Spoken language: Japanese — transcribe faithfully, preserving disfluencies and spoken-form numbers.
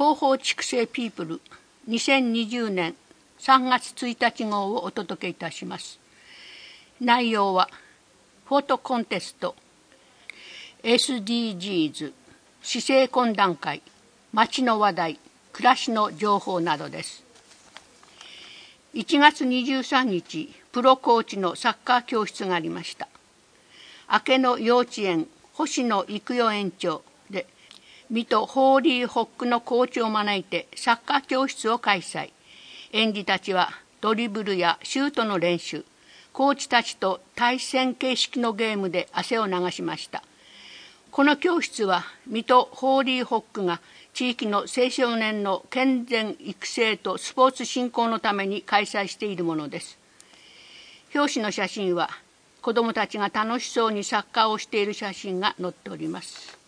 広報畜生ピープルにせんにじゅうねんさんがつついたち号をお届けいたします。内容はフォトコンテスト、エスディージーズ、市政懇談会、街の話題、暮らしの情報などです。いちがつにじゅうさんにち、プロコーチのサッカー教室がありました。明野幼稚園星野育代園長で、水戸ホーリーホックのコーチを招いてサッカー教室を開催。園児たちはドリブルやシュートの練習、コーチたちと対戦形式のゲームで汗を流しました。この教室は水戸ホーリーホックが地域の青少年の健全育成とスポーツ振興のために開催しているものです。表紙の写真は子どもたちが楽しそうにサッカーをしている写真が載っております。